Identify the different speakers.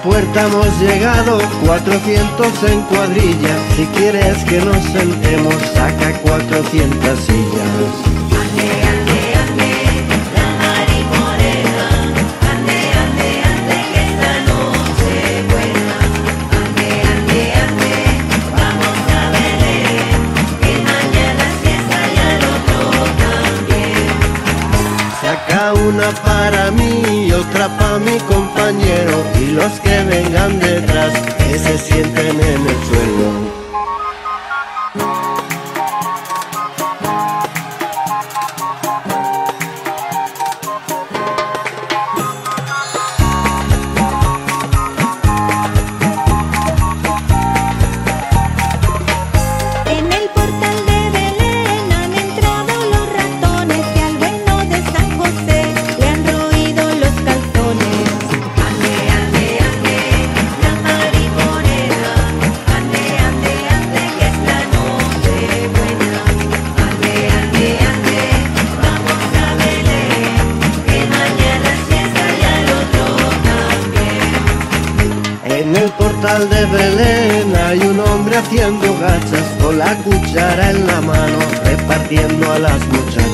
Speaker 1: puerta hemos llegado, 400 en cuadrilla. Si quieres que nos sentemos, saca 400 sillas.
Speaker 2: Ande, ande, ande, la Mari Morena. Ande, ande, ande, que esta noche es buena. Ande, ande, ande, vamos a Belén, que mañana es fiesta y al otro también.
Speaker 1: Saca una para mí y otra para mi compañero, y los que vengan detrás, que se sienten en el suelo.
Speaker 2: En el portal de Belén han entrado los ratones y al bueno de San José le han roído los calzones. Ande, ande, ande, la Mari Morena. Ande, ande, ande, que esta noche es buena. Ande, ande, ande, vamos a Belén, que mañana es fiesta y al otro también.
Speaker 1: En el portal de Belén hay un hombre haciendo gachas, con la cuchara en la mano, repartiendo a las muchachas.